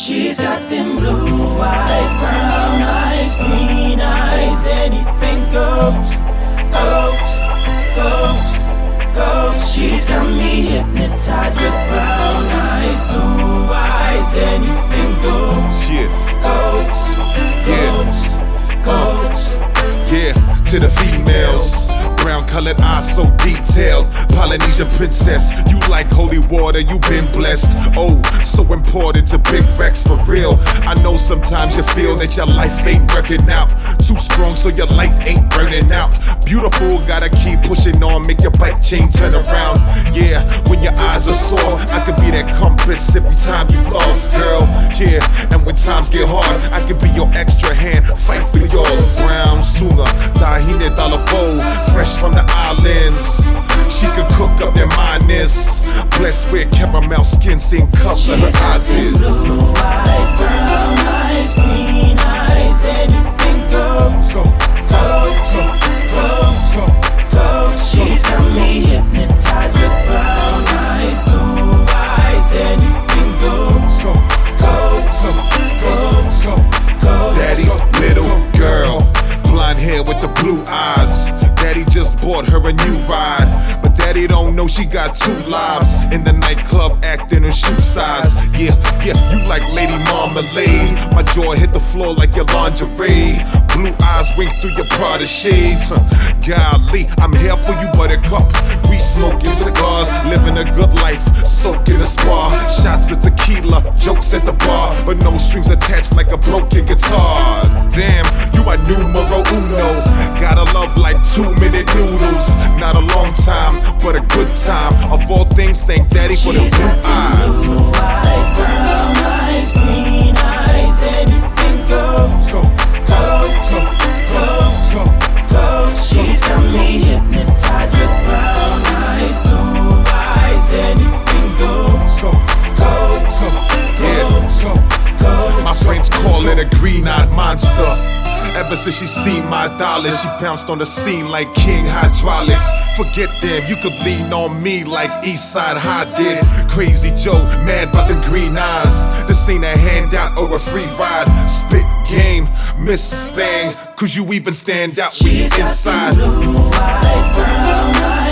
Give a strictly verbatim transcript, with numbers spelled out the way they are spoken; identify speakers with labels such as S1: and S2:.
S1: She's got them blue eyes, brown eyes, green eyes. Anything goes, goes, goes, goes. She's got me hypnotized with brown eyes, blue eyes. Anything goes,
S2: Yeah,
S1: goes, goes, goes.
S2: yeah, to the females. Brown colored eyes so detailed. Polynesian princess, you like holy water, you been blessed. Oh, so important to Big Rex for real. I know sometimes you feel that your life ain't working out. Too strong so your light ain't burning out. Beautiful, gotta keep pushing on, make your bike chain turn around. Yeah, when your eyes are sore, I can be that compass every time you lost, girl. Yeah, and when times get hard, I can be your extra hand, fight for yours. Brown, Sunga, Tahine Dalafo, fresh from the islands. She can cook up their minus. Blessed with caramel skin, same color her eyes is.
S1: Blue eyes, brown eyes, green eyes. Anything goes,
S2: So,
S1: goes,
S2: so,
S1: goes,
S2: so,
S1: goes. She's got me hypnotized with brown eyes, blue eyes. Anything goes,
S2: so,
S1: goes,
S2: so,
S1: goes,
S2: so.
S1: goes.
S2: Daddy's little girl, blonde hair with the blue eyes. Daddy just bought her a new ride, but daddy don't know she got two lives. In the nightclub acting her shoe size. Yeah, yeah, you like Lady Marmalade. My jaw hit the floor like your lingerie. Blue eyes wink through your Prada shades. Huh, golly, I'm here for you, buttercup. We smoking cigars, living a good life, soaking a spa. Shots of tequila, jokes at the bar, but no strings attached like a broken guitar. Damn, you my numero uno. Gotta love like two minute noodles. Not a long time, but a good time. Of all things, thank daddy for the
S1: She's
S2: blue
S1: got them
S2: eyes.
S1: blue eyes, brown eyes, green eyes. Anything goes,
S2: So,
S1: goes,
S2: so,
S1: goes,
S2: so,
S1: goes. She's got me hypnotized with brown eyes, blue eyes. Anything goes,
S2: so,
S1: goes,
S2: so, yeah,
S1: goes,
S2: so.
S1: goes.
S2: My friends call it a green-eyed monster. Ever since she seen my dollars, she bounced on the scene like King Hydraulics. Forget them, you could lean on me like Eastside High did. Crazy Joe, mad about them green eyes. This ain't a handout or a free ride. Spit game, miss thing, cause you even stand out when you
S1: She's got
S2: inside.
S1: them blue eyes, brown eyes.